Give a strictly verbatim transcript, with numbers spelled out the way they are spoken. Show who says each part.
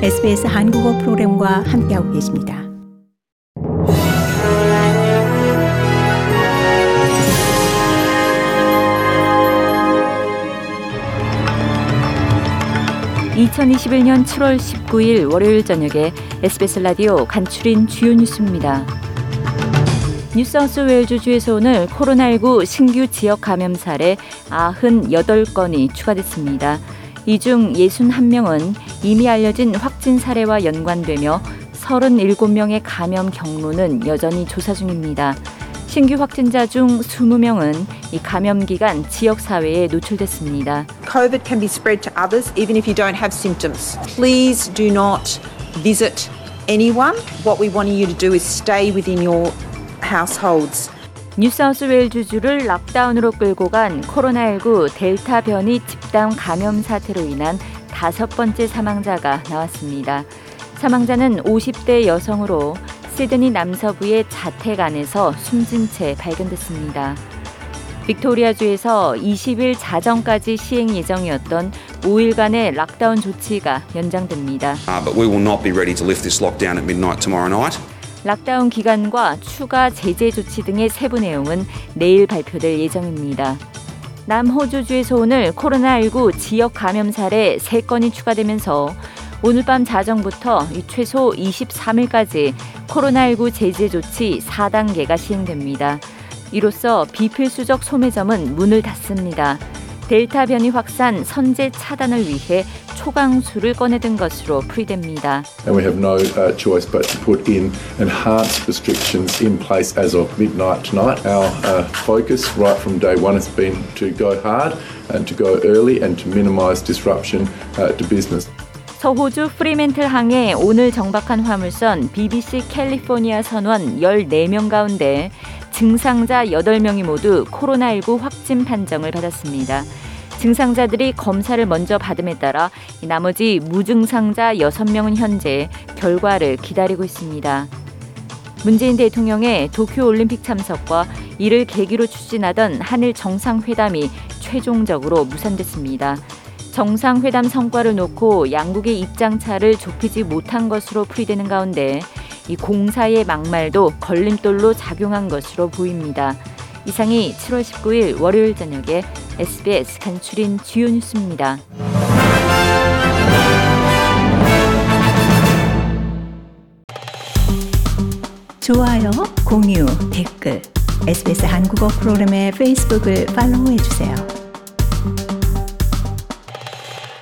Speaker 1: 에스비에스 한국어 프로그램과 함께하고 계십니다.
Speaker 2: 이천이십일 년 칠월 십구일 월요일 저녁에 에스비에스 라디오 간추린 주요 뉴스입니다. 뉴사우스웨일즈주에서 오늘 코로나십구 신규 지역 감염 사례 구십팔 건이 추가됐습니다. 이 중 육십일 명은 이미 알려진 확진 사례와 연관되며 삼십칠 명의 감염 경로는 여전히 조사 중입니다. 신규 확진자 중 이십 명은 이 감염 기간 지역 사회에 노출됐습니다.
Speaker 3: COVID can be spread to others even if you don't have symptoms. Please do not visit anyone. What we want you to do is stay within your households.
Speaker 2: 뉴사우스웨일즈주를 락다운으로 끌고 간 코로나십구 델타 변이 집단 감염 사태로 인한 다섯 번째 사망자가 나왔습니다. 사망자는 오십 대 여성으로 시드니 남서부의 자택 안에서 숨진 채 발견됐습니다. 빅토리아주에서 이십일 자정까지 시행 예정이었던 오 일간의 락다운 조치가 연장됩니다.
Speaker 4: Uh, but we will not be ready to lift this lockdown at midnight tomorrow night.
Speaker 2: 락다운 기간과 추가 제재 조치 등의 세부 내용은 내일 발표될 예정입니다. 남호주주에서 오늘 코로나십구 지역 감염 사례 세 건이 추가되면서 오늘 밤 자정부터 최소 이십삼 일까지 코로나십구 제재 조치 사 단계가 시행됩니다. 이로써 비필수적 소매점은 문을 닫습니다. 델타 변이 확산 선제 차단을 위해 초강수를 꺼내든 것으로 풀이됩니다.
Speaker 5: And we have no uh, choice but to put in enhanced restrictions in place as of midnight tonight. Our uh, focus right from day one has been to go hard and to go early and to minimise disruption uh, to business.
Speaker 2: 서호주 프리멘틀 항에 오늘 정박한 화물선 비비씨 캘리포니아 선원 열네 명 가운데 증상자 여덟 명이 모두 코로나십구 확진 판정을 받았습니다. 증상자들이 검사를 먼저 받음에 따라 나머지 무증상자 여섯 명은 현재 결과를 기다리고 있습니다. 문재인 대통령의 도쿄올림픽 참석과 이를 계기로 추진하던 한일 정상회담이 최종적으로 무산됐습니다. 정상회담 성과를 놓고 양국의 입장차를 좁히지 못한 것으로 풀이되는 가운데 이 공사의 막말도 걸림돌로 작용한 것으로 보입니다. 이상이 칠월 십구일 월요일 저녁에 에스비에스 간추린 주요 뉴스입니다.
Speaker 1: 좋아요, 공유, 댓글, 에스비에스 한국어 프로그램의 페이스북을 팔로우해주세요.